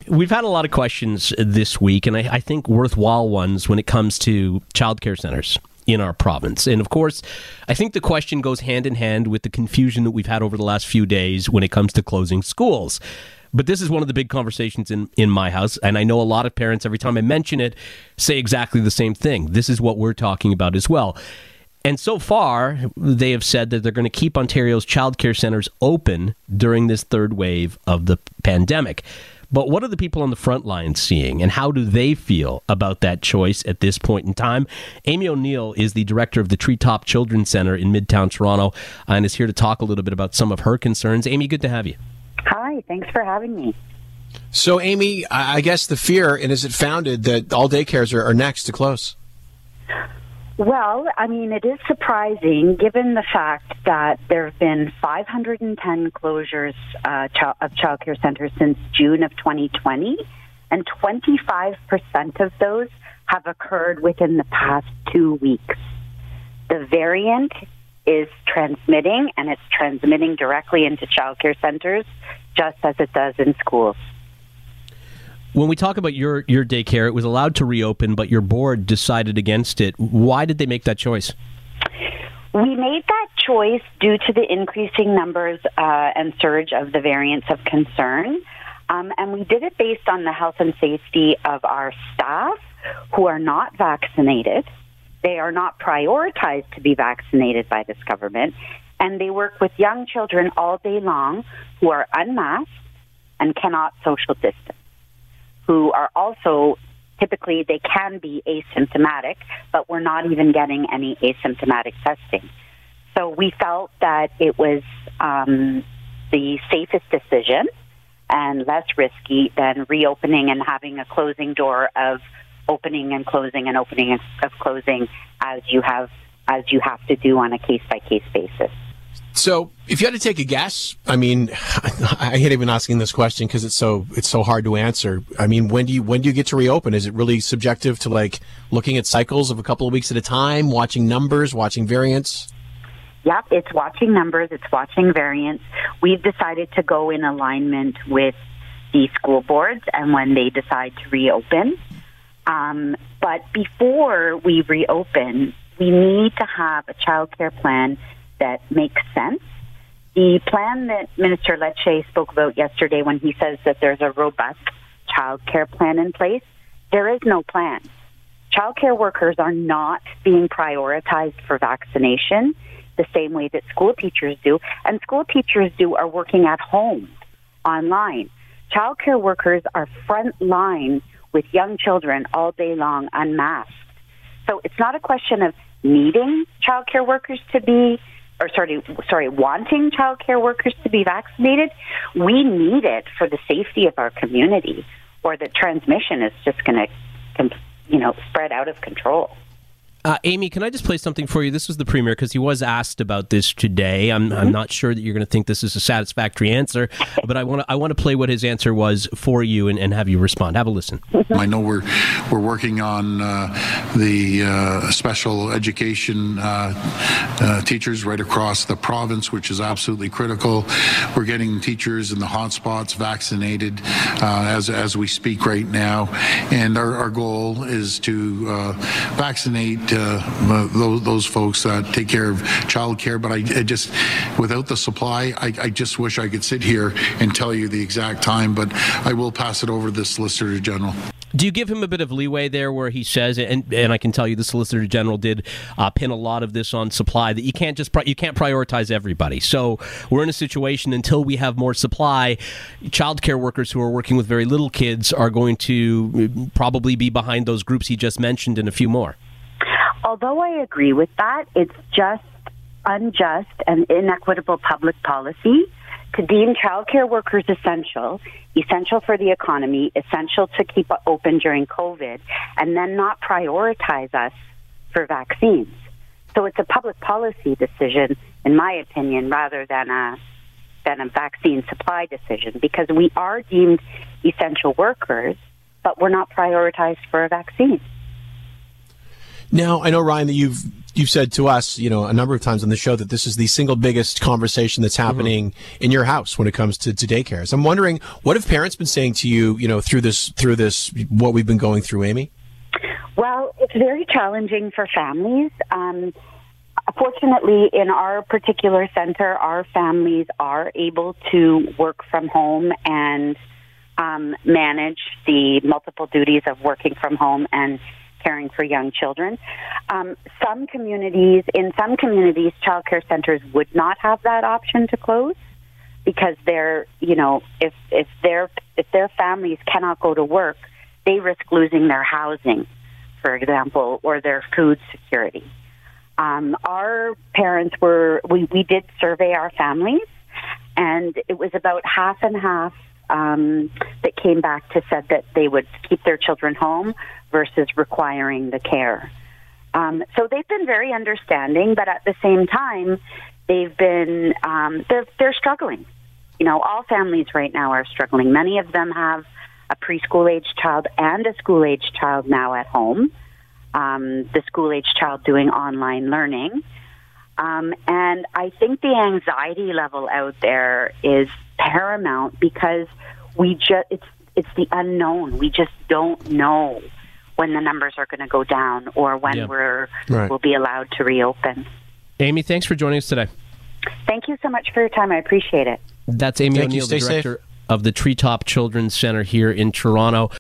We've had a lot of questions this week, and I think worthwhile ones when it comes to childcare centers in our province. And of course, I think the question goes hand in hand with the confusion that we've had over the last few days when it comes to closing schools. But this is one of the big conversations in my house, and I know a lot of parents, every time I mention it, say exactly the same thing. This is what we're talking about as well. And so far, they have said that they're going to keep Ontario's childcare centers open during this third wave of the pandemic. But what are the people on the front line seeing, and how do they feel about that choice at this point in time? Amy O'Neill is the director of the Treetop Children's Centre in Midtown Toronto and is here to talk a little bit about some of her concerns. Amy, good to have you. Hi, thanks for having me. So, Amy, I guess the fear, and is it founded, that all daycares are next to close? Well, I mean, it is surprising given the fact that there have been 510 closures of childcare centers since June of 2020, and 25% of those have occurred within the past 2 weeks. The variant is transmitting, and it's transmitting directly into childcare centers, just as it does in schools. When we talk about your daycare, it was allowed to reopen, but your board decided against it. Why did they make that choice? We made that choice due to the increasing numbers and surge of the variants of concern. And we did it based on the health and safety of our staff who are not vaccinated. They are not prioritized to be vaccinated by this government. And they work with young children all day long who are unmasked and cannot social distance, who are also, typically they can be asymptomatic, but we're not even getting any asymptomatic testing. So we felt that it was the safest decision and less risky than reopening and having a closing door of opening and closing and opening of closing as you have to do on a case-by-case basis. So, if you had to take a guess, I mean, I hate even asking this question because it's so hard to answer. I mean, when do you get to reopen? Is it really subjective to like looking at cycles of a couple of weeks at a time, watching numbers, watching variants? Yep, it's watching numbers, it's watching variants. We've decided to go in alignment with the school boards and when they decide to reopen. But before we reopen, we need to have a childcare plan that makes sense. The plan that Minister Lecce spoke about yesterday when he says that there's a robust childcare plan in place, there is no plan. Childcare workers are not being prioritized for vaccination the same way that school teachers do, and school teachers are working at home, online. Childcare workers are front line with young children all day long, unmasked. So it's not a question of needing childcare workers to be wanting childcare workers to be vaccinated. We need it for the safety of our community, or the transmission is just going to, spread out of control. Amy, can I just play something for you? This was the Premier, because he was asked about this today. I'm not sure that you're going to think this is a satisfactory answer, but I want to play what his answer was for you and have you respond. Have a listen. I know we're working on the special education teachers right across the province, which is absolutely critical. We're getting teachers in the hotspots vaccinated as we speak right now, and our goal is to vaccinate those folks that take care of childcare. But I just, without the supply, I just wish I could sit here and tell you the exact time, but I will pass it over to the Solicitor General. Do you give him a bit of leeway there where he says, and I can tell you the Solicitor General did pin a lot of this on supply, that you can't prioritize everybody. So we're in a situation until we have more supply, childcare workers who are working with very little kids are going to probably be behind those groups he just mentioned and a few more. Although I agree with that, it's just unjust and inequitable public policy to deem childcare workers essential for the economy, essential to keep open during COVID, and then not prioritize us for vaccines. So it's a public policy decision, in my opinion, rather than a vaccine supply decision, because we are deemed essential workers, but we're not prioritized for a vaccine. Now, I know, Ryan, that you've you've said to us, a number of times on the show that this is the single biggest conversation that's happening in your house when it comes to daycares. I'm wondering, what have parents been saying to you, through this, what we've been going through, Amy? Well, it's very challenging for families. Fortunately, in our particular center, our families are able to work from home and manage the multiple duties of working from home and caring for young children. In some communities, childcare centers would not have that option to close because if their families cannot go to work, they risk losing their housing, for example, or their food security. Our parents we did survey our families, and it was about half and half that came back to said that they would keep their children home versus requiring the care. So they've been very understanding, but at the same time, they've been they're struggling. All families right now are struggling. Many of them have a preschool-age child and a school-age child now at home. The school-age child doing online learning. And I think the anxiety level out there is paramount because it's the unknown. We just don't know when the numbers are going to go down or when we'll be allowed to reopen. Amy, thanks for joining us today. Thank you so much for your time. I appreciate it. That's Amy O'Neill, the director of the Treetop Children's Center here in Toronto.